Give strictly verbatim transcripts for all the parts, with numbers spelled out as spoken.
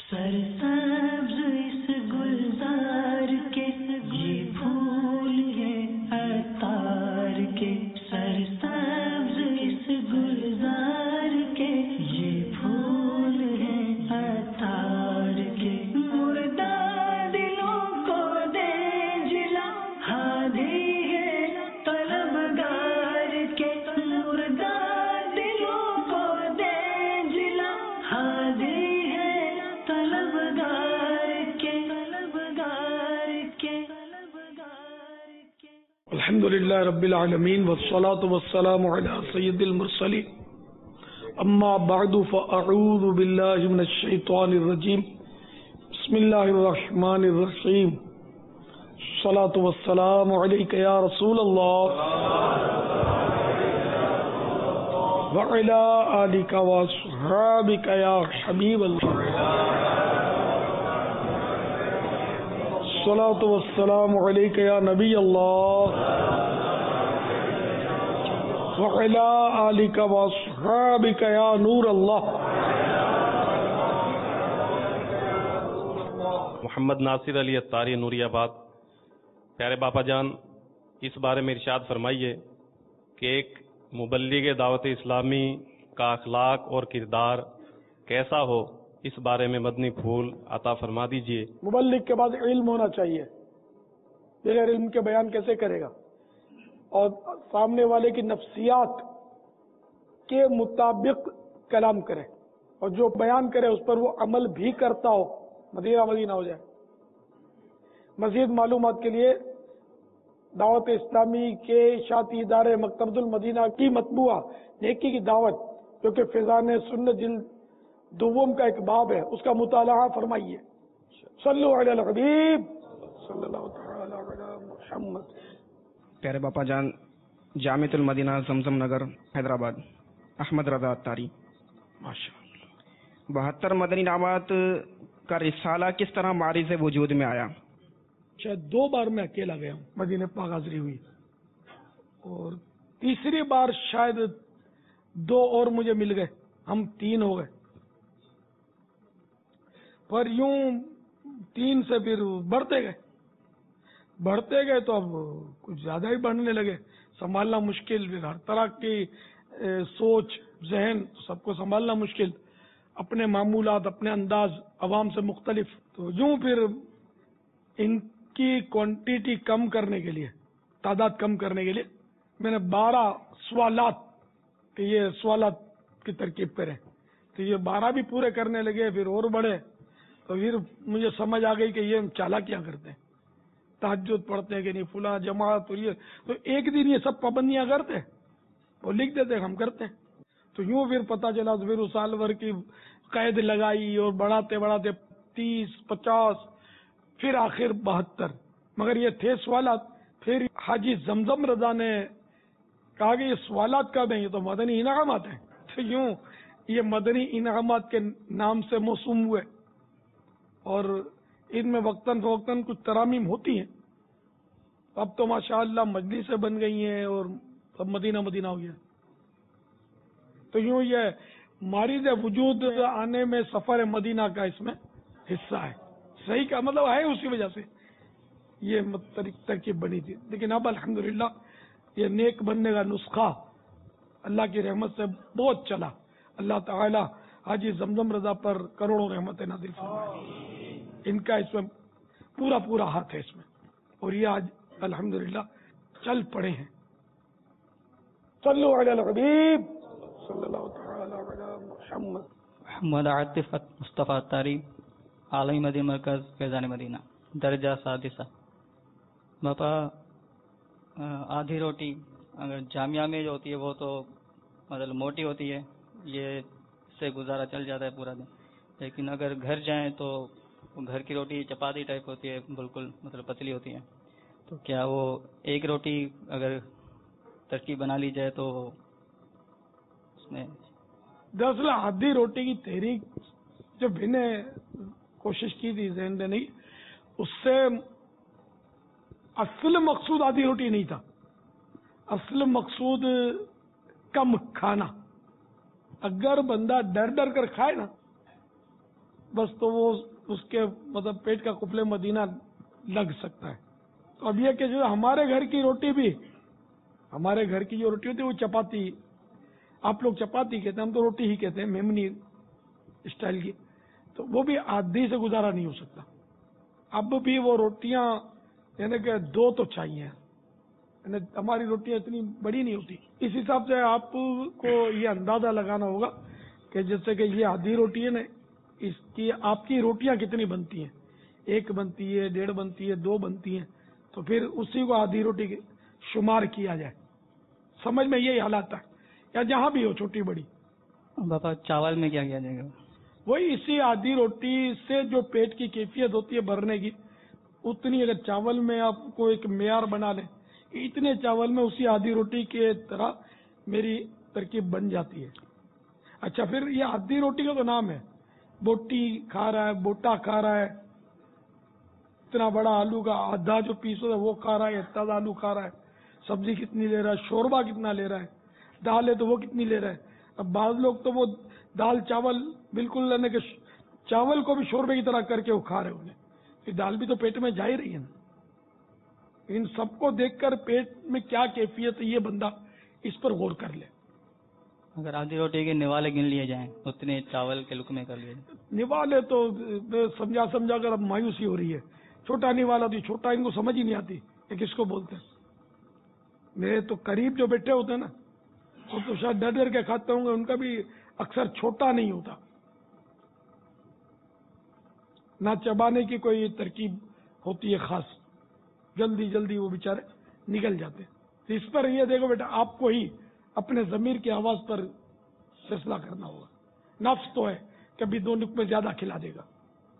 سرسبز اس گلزار کے یہ پھول ہیں عطار کے، سرسبز اس گلزار کے یہ پھول ہیں عطار کے، مردہ دلوں کو دے جلا ہادی ہے طلبگار کے، مردہ دلوں کو دے جلا ہادی الحمد للہ رب العالمین والصلاة والسلام علی سید المرسلین، اما بعد فاعوذ باللہ من الشیطان الرجیم، بسم اللہ الرحمن الرحیم، الصلاة والسلام علیک یا رسول اللہ وعلی آلک واصحابک یا حبیب اللہ، الصلاة والسلام علیک یا نبی اللہ وعلی آلک واصحابک یا نور اللہ۔ محمد ناصر علی اتاری نوری آباد۔ پیارے باپا جان، اس بارے میں ارشاد فرمائیے کہ ایک مبلغ دعوت اسلامی کا اخلاق اور کردار کیسا ہو، اس بارے میں مدنی پھول عطا فرما دیجئے۔ مبلغ کے بعد علم ہونا چاہیے، بغیر علم کے بیان کیسے کرے گا، اور سامنے والے کی نفسیات کے مطابق کلام کرے، اور جو بیان کرے اس پر وہ عمل بھی کرتا ہو، مدینہ مدینہ ہو جائے۔ مزید معلومات کے لیے دعوت اسلامی کے اشاعتی ادارے مکتبۃ المدینہ کی مطبوعہ نیکی کی دعوت، جو کہ فیضان سنت جلد دوم کا ایک باب ہے، اس کا مطالعہ فرمائیے۔ صلو علی الحبیب صلی اللہ تعالی علی محمد۔ پیارے باپا جان، جامعۃ المدینہ زمزم نگر حیدرآباد، احمد رضا اتاری۔ بہتر مدنی انعامات کا رسالہ کس طرح معرض وجود میں آیا؟ شاید دو بار میں اکیلا گیا ہوں، مدینہ پاک حاضری ہوئی، اور تیسری بار شاید دو اور مجھے مل گئے، ہم تین ہو گئے، پر یوں تین سے پھر بڑھتے گئے بڑھتے گئے تو اب کچھ زیادہ ہی بڑھنے لگے، سنبھالنا مشکل، پھر ہر طرح کی سوچ ذہن سب کو سنبھالنا مشکل، اپنے معمولات اپنے انداز عوام سے مختلف، تو یوں پھر ان کی کوانٹیٹی کم کرنے کے لیے، تعداد کم کرنے کے لیے میں نے بارہ سوالات کہ یہ سوالات کی ترکیب کریں، تو یہ بارہ بھی پورے کرنے لگے، پھر اور بڑھے، تو پھر مجھے سمجھ آ گئی کہ یہ چالاکیاں کرتے ہیں، تہجد پڑھتے ہیں کہ نہیں، فلاں جماعت، اور یہ تو ایک دن یہ سب پابندیاں کرتے ہیں، وہ لکھ دیتے ہیں، ہم کرتے ہیں، تو یوں پھر پتہ چلا، تو پھر سال بھر کی قید لگائی اور بڑھاتے بڑھاتے تیس پچاس، پھر آخر بہتر، مگر یہ تھے سوالات۔ پھر حاجی زمزم رضا نے کہا کہ یہ سوالات کب ہیں، یہ تو مدنی انعامات ہیں، تو یوں یہ مدنی انعامات کے نام سے موسوم ہوئے، اور ان میں وقتاً فوقتاً کچھ ترامیم ہوتی ہیں، اب تو ماشاءاللہ مجلسیں بن گئی ہیں اور سب مدینہ مدینہ ہو گیا، تو یوں یہ معرض وجود آنے میں سفر مدینہ کا اس میں حصہ ہے، صحیح کا مطلب ہے، اسی وجہ سے یہ ترکیب بنی تھی، لیکن اب الحمدللہ یہ نیک بننے کا نسخہ اللہ کی رحمت سے بہت چلا، اللہ تعالی حاجی زمزم رضا پر کروڑوں رحمت نازل فرمائے، ان کا اس میں پورا پورا ہاتھ ہے اس میں، اور یہ آج الحمدللہ چل پڑے ہیں۔ صلو علی الحبیب صلی اللہ تعالی علی محمد۔ محمد عاطف مصطفیٰ اتاری، عالمی مدینہ مرکز فیضان مدینہ، درجہ سادسہ۔ باپا، آدھی روٹی اگر جامعہ میں جو ہوتی ہے وہ تو مطلب موٹی ہوتی ہے، یہ سے گزارا چل جاتا ہے پورا دن، لیکن اگر گھر جائیں تو گھر کی روٹی چپاتی ٹائپ ہوتی ہے، بالکل مطلب پتلی ہوتی ہے، تو کیا وہ ایک روٹی اگر ترکیب بنا لی جائے تو اس میں؟ دراصل آدھی روٹی کی تحریک جب بھی نے کوشش کی تھی ذہن نے نہیں، اس سے اصل مقصود آدھی روٹی نہیں تھا، اصل مقصود کم کھانا۔ اگر بندہ ڈر ڈر کر کھائے نا بس تو وہ اس کے مطلب پیٹ کا قفل مدینہ لگ سکتا ہے. تو اب یہ کہ جو ہمارے گھر کی روٹی بھی, ہمارے گھر کی جو روٹی ہوتی ہے وہ چپاتی, آپ لوگ چپاتی کہتے ہیں, ہم تو روٹی ہی کہتے ہیں میمنی اسٹائل کی, تو وہ بھی آدھی سے گزارا نہیں ہو سکتا. اب بھی وہ روٹیاں یعنی کہ دو تو چاہیے, یعنی ہماری روٹیاں اتنی بڑی نہیں ہوتی. اس حساب سے آپ کو یہ اندازہ لگانا ہوگا کہ جیسے کہ یہ آدھی روٹی ہے نا, اس کی آپ کی روٹیاں کتنی بنتی ہیں, ایک بنتی ہے, ڈیڑھ بنتی ہے, دو بنتی ہیں, تو پھر اسی کو آدھی روٹی کے شمار کیا جائے. سمجھ میں یہی حالات ہے, یا جہاں بھی ہو چھوٹی بڑی. باپا چاول میں کیا کیا جائے گا؟ وہی اسی آدھی روٹی سے جو پیٹ کی کیفیت ہوتی ہے بھرنے کی, اتنی اگر چاول میں آپ کو ایک معیار بنا لیں, اتنے چاول میں اسی آدھی روٹی کے طرح میری ترکیب بن جاتی ہے. اچھا, پھر یہ آدھی روٹی کا تو نام ہے, بوٹی کھا رہا ہے, بوٹا کھا رہا ہے, اتنا بڑا آلو کا آدھا جو پیس ہوتا ہے وہ کھا رہا ہے, اتنا آلو کھا رہا ہے, سبزی کتنی لے رہا ہے, شوربا کتنا لے رہا ہے, دال ہے تو وہ کتنی لے رہا ہے. اب بعض لوگ تو وہ دال چاول بالکل لینے کے چاول کو بھی شوربے کی طرح کر کے وہ کھا رہے ہوں گے, پھر دال بھی تو پیٹ میں جا ہی رہی ہے نا. ان سب کو دیکھ کر پیٹ میں کیا کیفیت ہے یہ بندہ اس پر غور کر لے. اگر آدھی روٹی کے نوالے گن لیے جائیں اتنے چاول کے لقمے کر لیے جائیں. نوالے تو سمجھا سمجھا کر اب مایوسی ہو رہی ہے. چھوٹا نوالا تو چھوٹا ان کو سمجھ ہی نہیں آتی کہ کس کو بولتے ہیں. میرے تو قریب جو بیٹھے ہوتے ہیں نا وہ تو شاید ڈر ڈر کے کھاتے ہوں گے, ان کا بھی اکثر چھوٹا نہیں ہوتا, نہ چبانے کی کوئی ترکیب ہوتی ہے خاص, جلدی جلدی وہ بیچارے نکل جاتے ہیں. تو اس پر یہ دیکھو بیٹا, آپ کو ہی اپنے ضمیر کی آواز پر فیصلہ کرنا ہوگا. نفس تو ہے کبھی دو لقمے زیادہ کھلا دے گا,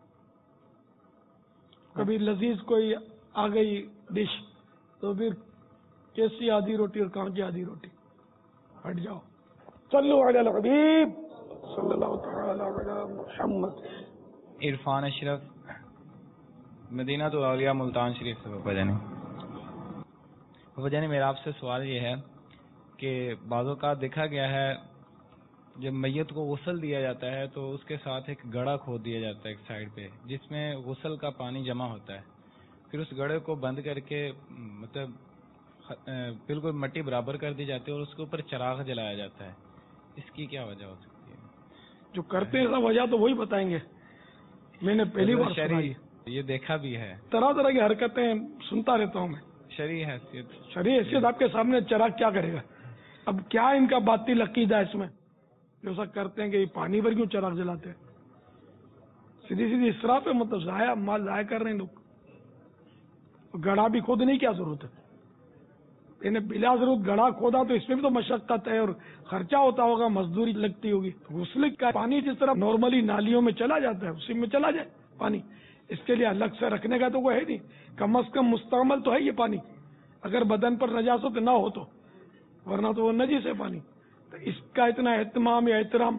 کبھی لذیذ کوئی آ گئی ڈش تو پھر کیسی آدھی روٹی اور کہاں کی آدھی روٹی, ہٹ جاؤ. صلو علی الحبیب صلی اللہ تعالی علی محمد. عرفان اشرف, مدینہ تو اولیاء ملتان شریف سے. بابا جانی بابا جانی میرا آپ سے سوال یہ ہے کہ بعض اوقات دیکھا گیا ہے جب میت کو غسل دیا جاتا ہے تو اس کے ساتھ ایک گڑھا کھود دیا جاتا ہے ایک سائڈ پہ, جس میں غسل کا پانی جمع ہوتا ہے. پھر اس گڑھے کو بند کر کے مطلب بالکل مٹی برابر کر دی جاتی ہے اور اس کے اوپر چراغ جلایا جاتا ہے. اس کی کیا وجہ ہو سکتی ہے؟ جو کرتے ہیں وجہ تو وہی بتائیں گے. میں نے پہلی بار سنائی, یہ دیکھا بھی ہے, طرح طرح کی حرکتیں سنتا رہتا ہوں میں. شرعی حیثیت شرعی حیثیت آپ کے سامنے چراغ کیا کرے گا؟ اب کیا ان کا باطل عقیدہ ہے اس میں جو سب کرتے ہیں کہ پانی پر کیوں چراغ جلاتے ہیں؟ سیدھی سیدھی اسراف ہے, مطلب ضائع مال ضائع کر رہے ہیں لوگ. گڑھا بھی کھودنے کی کیا ضرورت ہے؟ انہیں بلا ضرورت گڑھا کھودا تو اس میں بھی تو مشقت ہے اور خرچہ ہوتا ہوگا, مزدوری لگتی ہوگی. غسل کا پانی جس طرح نارملی نالیوں میں چلا جاتا ہے اسی میں چلا جائے پانی, اس کے لیے الگ سے رکھنے کا تو کوئی ہے نہیں. کم از کم مستعمل تو ہے یہ پانی, اگر بدن پر نجاست نہ ہو تو, ورنہ تو وہ نجس ہے پانی. تو اس کا اتنا اہتمام یا احترام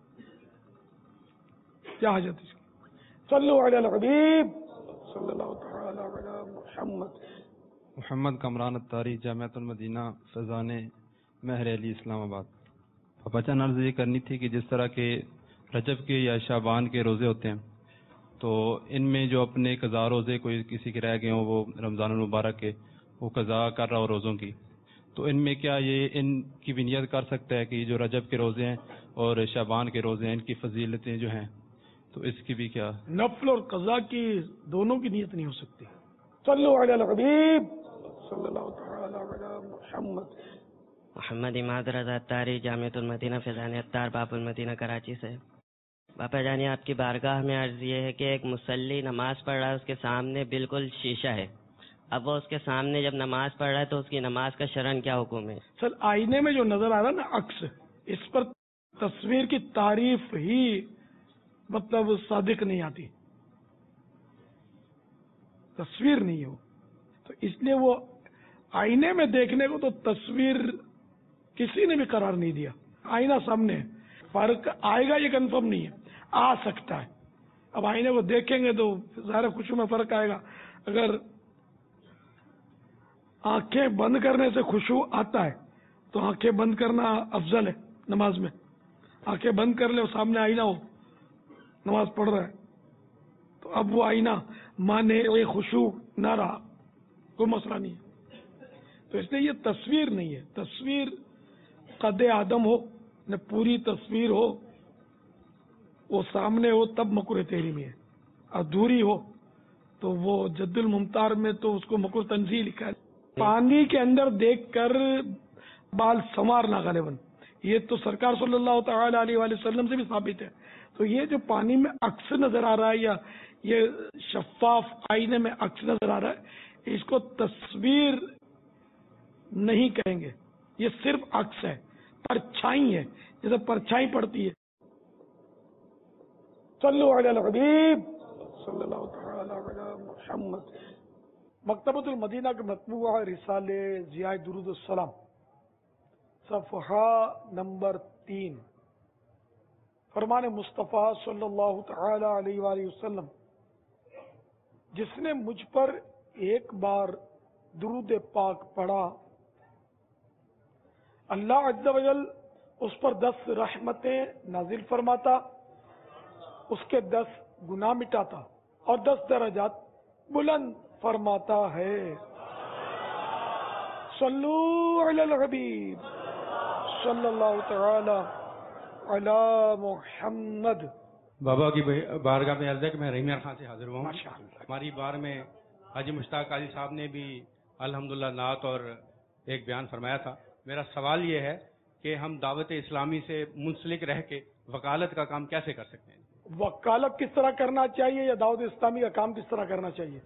کیا حاجت اس کی؟ صلو علی الحبیب صلی اللہ تعالی علی محمد. محمد کمران اتاری, جامعۃ المدینہ فیضان مہر علی اسلام آباد. پاپا جان عرض یہ کرنی تھی کہ جس طرح کے رجب کے یا شعبان کے روزے ہوتے ہیں تو ان میں جو اپنے قضا روزے کوئی کسی کے رہ گئے ہوں وہ رمضان المبارک کے وہ قضا کر رہا ہو روزوں کی, تو ان میں کیا یہ ان کی بھی نیت کر سکتا ہے کہ جو رجب کے روزے ہیں اور شعبان کے روزے ہیں ان کی فضیلتیں جو ہیں تو اس کی بھی کیا؟ نفل اور قضا کی دونوں کی نیت نہیں ہو سکتی. صلو علی الحبیب صلی اللہ تعالی علی محمد. محمد اماد رضا اتاری, جامعۃ المدینہ فیضان اتار, باب المدینہ کراچی سے. باپا جانی آپ کی بارگاہ میں عرض یہ ہے کہ ایک مصلی نماز پڑھ رہا ہے, اس کے سامنے بالکل شیشہ ہے. اب وہ اس کے سامنے جب نماز پڑھ رہا ہے تو اس کی نماز کا شرعاً کیا حکم ہے؟ سر آئینے میں جو نظر آ رہا ہے نا عکس, اس پر تصویر کی تعریف ہی مطلب صادق نہیں آتی, تصویر نہیں ہو تو اس لیے وہ آئینے میں دیکھنے کو تو تصویر کسی نے بھی قرار نہیں دیا. آئینہ سامنے, فرق آئے گا یہ کنفرم نہیں ہے, آ سکتا ہے. اب آئینے کو دیکھیں گے تو ظاہر خوشو میں فرق آئے گا. اگر آنکھیں بند کرنے سے خوشو آتا ہے تو آنکھیں بند کرنا افضل ہے نماز میں. آنکھیں بند کر لے اور سامنے آئینہ ہو, نماز پڑھ رہا ہے تو اب وہ آئینہ مانے خشوع نہ رہا، کوئی مسئلہ نہیں ہے. تو اس لیے یہ تصویر نہیں ہے. تصویر قد آدم ہو نہ پوری تصویر ہو، وہ سامنے ہو تب مکروہ تحریمی ہے. ادھوری ہو تو وہ جد الممتار میں تو اس کو مکروہ تنزیہ لکھا ہے. پانی کے اندر دیکھ کر بال سنوارنا غالباً یہ تو سرکار صلی اللہ تعالی علیہ وآلہ وسلم سے بھی ثابت ہے. تو یہ جو پانی میں عکس نظر آ رہا ہے یا یہ شفاف آئینے میں عکس نظر آ رہا ہے، اس کو تصویر نہیں کہیں گے، یہ صرف عکس ہے، پرچھائی ہے، جیسے پرچھائی پڑتی ہے. صلو علی الحبیب صلی اللہ تعالی علی محمد. مکتبۃ المدینہ کے مطبوعہ رسالے ضیاء درود السلام، صفحہ نمبر تین. فرمان مصطفیٰ صلی اللہ تعالی علیہ وآلہ وسلم، جس نے مجھ پر ایک بار درود پاک پڑھا، اللہ عز و جل اس پر دس رحمتیں نازل فرماتا، اس کے دس گناہ مٹاتا اور دس درجات بلند فرماتا ہے. صلو علی الحبیب صلی اللہ تعالی علی محمد. بابا کی بارگاہ میں عرض ہے کہ میں رحیم خان سے حاضر ہوں. ہماری بار میں حاجی مشتاق علی صاحب نے بھی الحمدللہ نعت اور ایک بیان فرمایا تھا. میرا سوال یہ ہے کہ ہم دعوت اسلامی سے منسلک رہ کے وکالت کا کام کیسے کر سکتے ہیں؟ وکالت کس طرح کرنا چاہیے یا دعوت اسلامی کا کام کس طرح کرنا چاہیے؟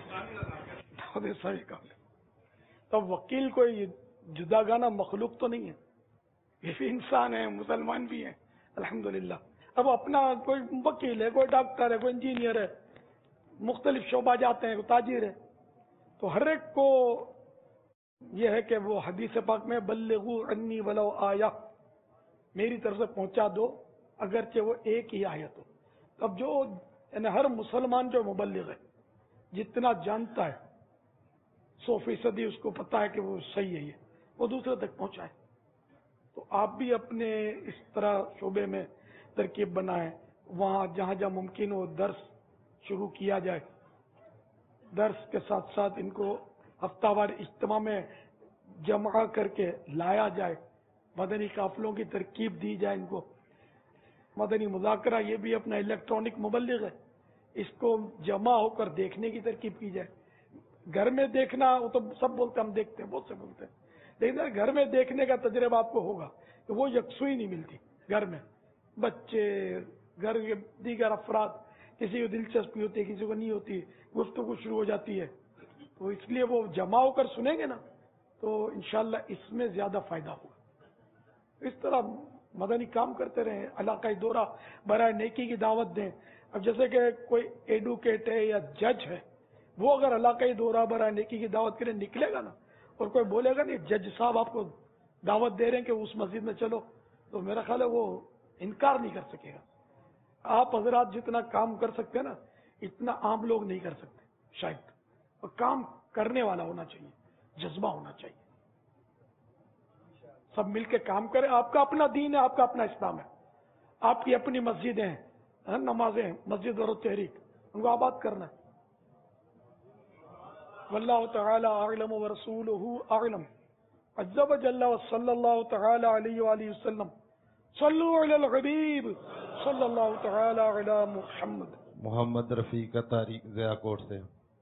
دعوت اسلامی کا کام. تو وکیل کوئی جدا گانا مخلوق تو نہیں ہے، یہ بھی انسان ہے، مسلمان بھی ہیں الحمدللہ. اب اپنا کوئی وکیل ہے، کوئی ڈاکٹر ہے، کوئی انجینئر ہے، مختلف شعبہ جاتے ہیں، کوئی تاجر ہے. تو ہر ایک کو یہ ہے کہ وہ حدیث پاک میں بلغوا عنی ولو آیہ، میری طرف سے پہنچا دو اگرچہ وہ ایک ہی آیت ہو. اب جو یعنی ہر مسلمان جو مبلغ ہے، جتنا جانتا ہے سو فیصدی اس کو پتا ہے کہ وہ صحیح ہے، یہ وہ دوسرے تک پہنچائے. تو آپ بھی اپنے اس طرح شعبے میں ترکیب بنائیں، وہاں جہاں جہاں ممکن ہو درس شروع کیا جائے، درس کے ساتھ ساتھ ان کو ہفتہ وار اجتماع میں جمع کر کے لایا جائے، مدنی قافلوں کی ترکیب دی جائے. ان کو مدنی مذاکرہ یہ بھی اپنا الیکٹرانک مبلغ ہے، اس کو جمع ہو کر دیکھنے کی ترکیب کی جائے. گھر میں دیکھنا وہ تو سب بولتے ہیں، ہم دیکھتے ہیں، بہت سے بولتے ہیں، لیکن گھر میں دیکھنے کا تجربہ آپ کو ہوگا کہ وہ یکسوئی نہیں ملتی. گھر میں بچے، گھر کے دیگر افراد، کسی کو دلچسپی ہوتی ہے، کسی کو نہیں ہوتی، گفتگو شروع ہو جاتی ہے. تو اس لیے وہ جمع ہو کر سنیں گے نا تو انشاءاللہ اس میں زیادہ فائدہ ہوگا. اس طرح مدنی کام کرتے رہیں، علاقائی دورہ برائے نیکی کی دعوت دیں. اب جیسے کہ کوئی ایڈوکیٹ ہے یا جج ہے، وہ اگر علاقائی دورہ برائے نیکی کی دعوت کے لیے نکلے گا نا اور کوئی بولے گا نہیں جج صاحب آپ کو دعوت دے رہے ہیں کہ اس مسجد میں چلو، تو میرا خیال ہے وہ انکار نہیں کر سکے گا. آپ حضرات جتنا کام کر سکتے ہیں نا اتنا عام لوگ نہیں کر سکتے شاید. اور کام کرنے والا ہونا چاہیے، جذبہ ہونا چاہیے، سب مل کے کام کریں. آپ کا اپنا دین ہے، آپ کا اپنا اسلام ہے، آپ کی اپنی مسجدیں ہیں، نمازیں، مسجد اور تحریک، ان کو آباد کرنا ہے. واللہ تعالی اعلم ورسولہ اعلم عز وجل وصلی اللہ تعالی علیہ وآلہ وسلم. صلو علی الحبیب صلی اللہ تعالی علی محمد. محمد رفیق طاری ضیاء کوٹ سے،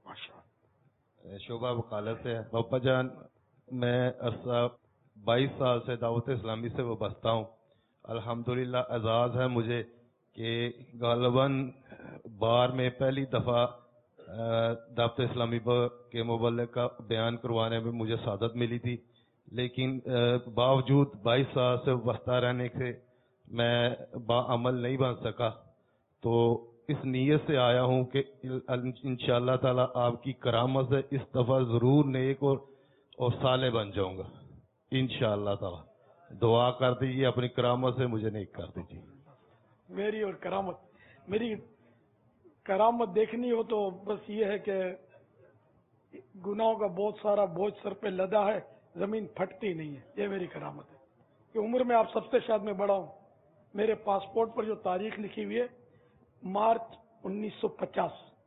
شعبہ وکالت سے. باپا جان میں عرصہ بائیس سال سے دعوت اسلامی سے وابستہ ہوں. الحمدللہ اعزاز ہے مجھے کہ غالباً بار میں پہلی دفعہ دعوت اسلامی کے مبلغ کا بیان کروانے میں مجھے سعادت ملی تھی، لیکن باوجود بائیس سال سے وابستہ رہنے سے میں باعمل نہیں بن سکا. تو اس نیت سے آیا ہوں کہ انشاءاللہ تعالی آپ کی کرامت سے اس دفعہ ضرور نیک اور اور صالح بن جاؤں گا انشاءاللہ تعالی. دعا کر دیجیے اپنی کرامت سے مجھے نیک کر دیجیے. میری اور کرامت، میری کرامت دیکھنی ہو تو بس یہ ہے کہ گناہوں کا بہت سارا بوجھ سر پہ لدا ہے، زمین پھٹتی نہیں ہے، یہ میری کرامت ہے. کہ عمر میں آپ سب سے شاید میں بڑا ہوں. میرے پاسپورٹ پر جو تاریخ لکھی ہوئی ہے مارچ انیس سو پچاس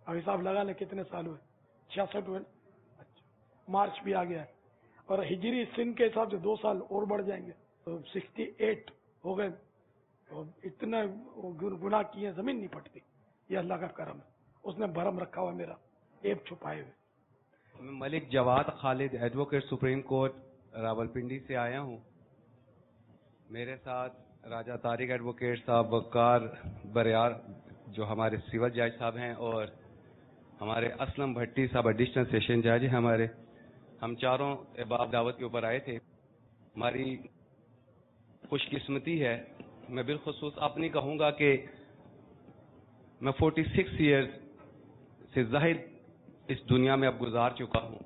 अब हिसाब लगा लें कितने साल हुए, छियासठ हुए ना। अच्छा, मार्च भी आ गया है, और हिजरी सिंह के हिसाब से दो साल और बढ़ जाएंगे तो सिक्सटी एट हो गए। तो इतना गुनाह किए, जमीन नहीं पटती। ये अल्लाह का करम है, उसने भरम रखा हुआ मेरा ऐब छुपाए हुए। मैं Malik Jawad Khalid advocate supreme court Rawalpindi से आया हूँ। मेरे साथ राजा तारिक एडवोकेट साहब, वकार बरियार जो हमारे सिविल जज साहब हैं, और हमारे असलम भट्टी साहब एडिशनल सेशन जज हैं हमारे। हम चारों अहबाब दावत के ऊपर आए थे। हमारी खुशकिस्मती है, मैं बिलखुसूस अपनी कहूँगा कि मैं फोर्टी सिक्स ईयर्स से जाहिद इस दुनिया में अब गुजार चुका हूँ।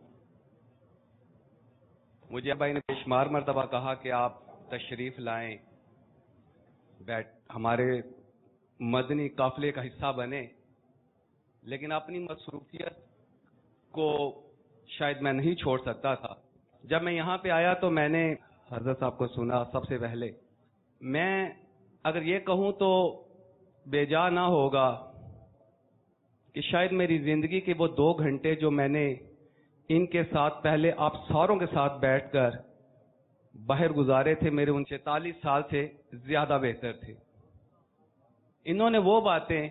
मुझे भाई ने बेशुमार मरतबा कहा कि आप तशरीफ लाएं, बैठ हमारे मदनी काफिले का हिस्सा बने, लेकिन अपनी मसरूफियत को शायद मैं नहीं छोड़ सकता था। जब मैं यहाँ पे आया तो मैंने हजरत साहब को सुना सबसे पहले। मैं अगर ये कहूँ तो बेजा ना होगा कि शायद मेरी जिंदगी के वो दो घंटे जो मैंने इनके साथ पहले आप सारों के साथ बैठकर बाहर गुजारे थे, मेरे उन चैतालीस साल से ज्यादा बेहतर थे। इन्होंने वो बातें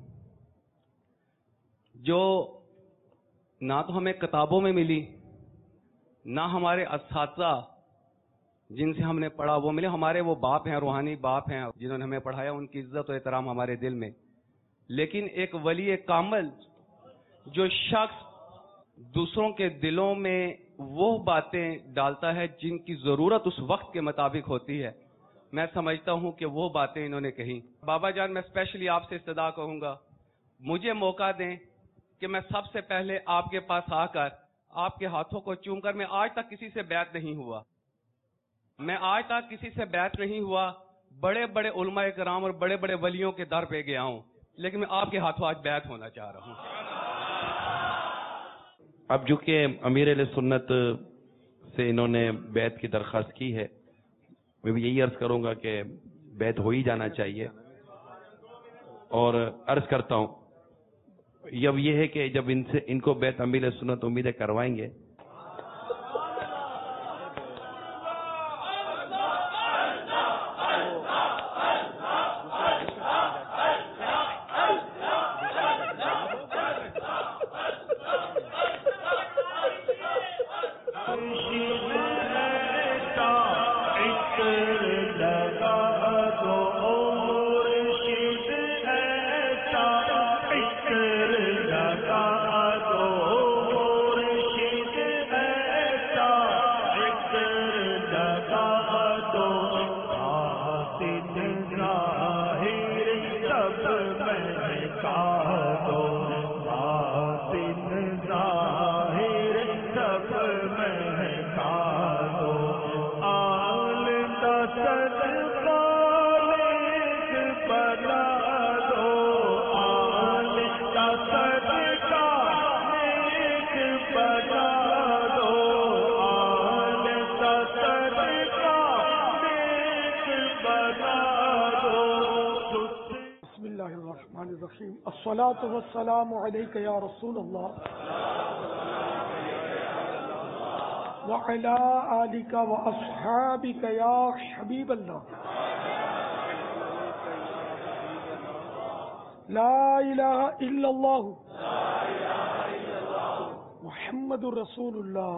जो ना तो हमें किताबों में मिली, ना हमारे असातिज़ा जिनसे हमने पढ़ा वो मिले। हमारे वो बाप हैं, रूहानी बाप हैं जिन्होंने हमें पढ़ाया, उनकी इज्जत और एहतराम हमारे दिल में। लेकिन एक वली कामिल जो शख्स दूसरों के दिलों में वो बातें डालता है जिनकी जरूरत उस वक्त के मुताबिक होती है, मैं समझता हूं कि वो बातें इन्होंने कही। बाबा जान, मैं स्पेशली आपसे इस्तदा कहूंगा, मुझे मौका दें कि मैं सबसे पहले आपके पास आकर आपके हाथों को चूमकर, मैं आज तक किसी से बैत नहीं हुआ, मैं आज तक किसी से बैत नहीं हुआ, बड़े बड़े उलमाए कराम और बड़े बड़े वलियों के दर पे गया हूं, लेकिन मैं आपके हाथों आज बैत होना चाह रहा हूं। अब जो कि अमीर अहले सुन्नत से इन्होंने बैत की दरख्वास्त की है, मैं भी यही अर्ज करूंगा कि बैत हो ही जाना चाहिए। और अर्ज करता हूं, अब ये है कि जब इनसे इनको बैत अमीर अहले सुन्नत उम्मीदें करवाएंगे, अस्सलातु वस्सलामु अलैका या रसूल अल्लाह व अला आलिका व अस्हाबिका या हबीब अल्लाह। ला इलाहा इल्लल्लाह मुहम्मदुर रसूलुल्लाह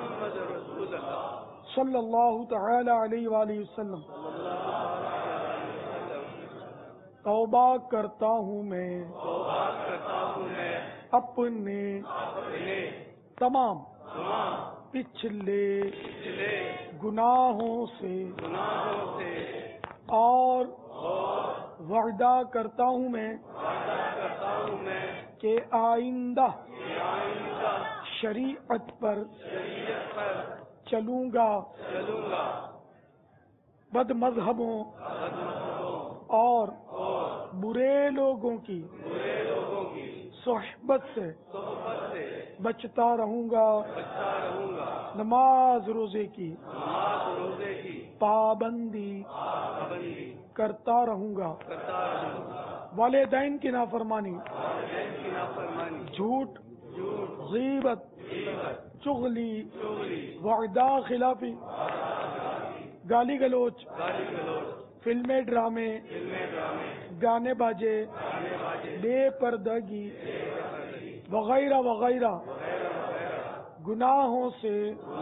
सल्लल्लाहु तआला अलैहि व आलिहि वसल्लम। तौबा करता हूँ मैं अपने तमाम पिछले गुनाहों से और वादा करता हूँ मैं कि आइंदा शरीयत पर चलूंगा, बद मजहबों और बुरे लोगों की सोहबत से बचता रहूंगा, नमाज रोजे की पाबंदी करता रहूंगा। والدین کی نافرمانی، جھوٹ، غیبت، چغلی، وعدہ خلافی، گالی گلوچ، فلمیں ڈرامے، گانے باجے، بے پردگی وغیرہ وغیرہ گناہوں سے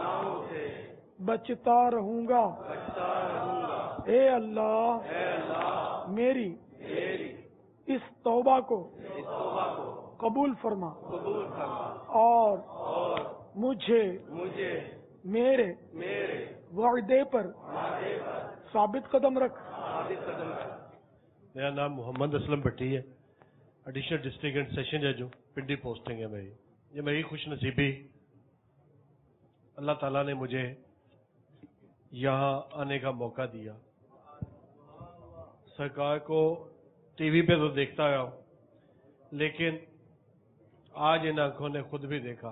بچتا رہوں گا۔ اے اللہ میری اس توبہ کو قبول فرما اور مجھے میرے وعدے پر ثابت قدم رکھ۔ میرا نام محمد اسلم بھٹی ہے، ایڈیشنل ڈسٹرکٹ اینڈ سیشن جج ہوں، پنڈی پوسٹنگ ہے میری۔ یہ میری خوش نصیبی، اللہ تعالیٰ نے مجھے یہاں آنے کا موقع دیا۔ سرکار کو ٹی وی پہ تو دیکھتا آیا ہوں، لیکن آج ان آنکھوں نے خود بھی دیکھا،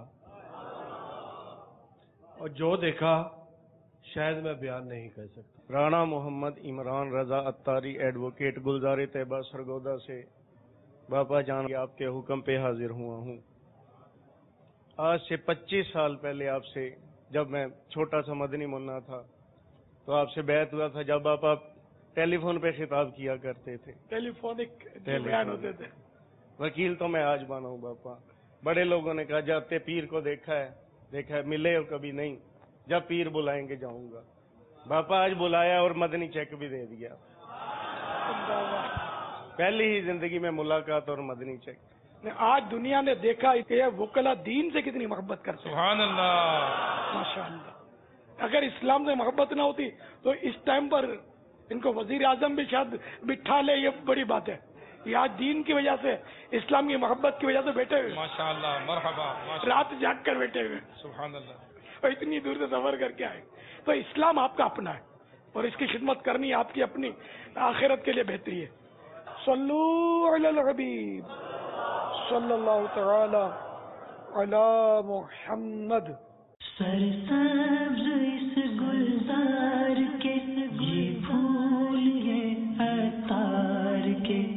اور جو دیکھا شاید میں بیان نہیں کر سکتا۔ رانا محمد عمران رضا اتاری، ایڈوکیٹ، گلزار طیبہ سرگودا سے باپا جان آپ کے حکم پہ حاضر ہوا ہوں۔ آج سے پچیس سال پہلے آپ سے، جب میں چھوٹا سا مدنی منا تھا، تو آپ سے بیعت ہوا تھا جب آپ آپ ٹیلی فون پہ خطاب کیا کرتے تھے، ٹیلی فونک بیان ہوتے تھے۔ وکیل تو میں آج بنا ہوں باپا۔ بڑے لوگوں نے کہا جاتے پیر کو دیکھا ہے دیکھا ہے ملے ہو کبھی نہیں، جب پیر بلائیں گے جاؤں گا۔ باپا آج بلایا اور مدنی چیک بھی دے دیا، پہلی ہی زندگی میں ملاقات اور مدنی چیک۔ آج دنیا نے دیکھا کہ وکلا دین سے کتنی محبت کرتے ہیں۔ سبحان اللہ، ماشاء اللہ۔ اگر اسلام سے محبت نہ ہوتی تو اس ٹائم پر ان کو وزیر اعظم بھی شاید بٹھا لے، یہ بڑی بات ہے۔ یہ آج دین کی وجہ سے، اسلام کی محبت کی وجہ سے بیٹھے ہوئے، ماشاء اللہ، مرحبا، رات جاگ کر بیٹھے ہوئے، سبحان اللہ، اور اتنی دور سے سفر کر کے آئے۔ تو اسلام آپ کا اپنا ہے، اور اس کی خدمت کرنی آپ کی اپنی آخرت کے لیے بہتری ہے۔ صلو علی الحبیب صلی اللہ تعالی علی محمد۔ سرسبز اس گلزار کے، یہ پھول یہ عطار کے،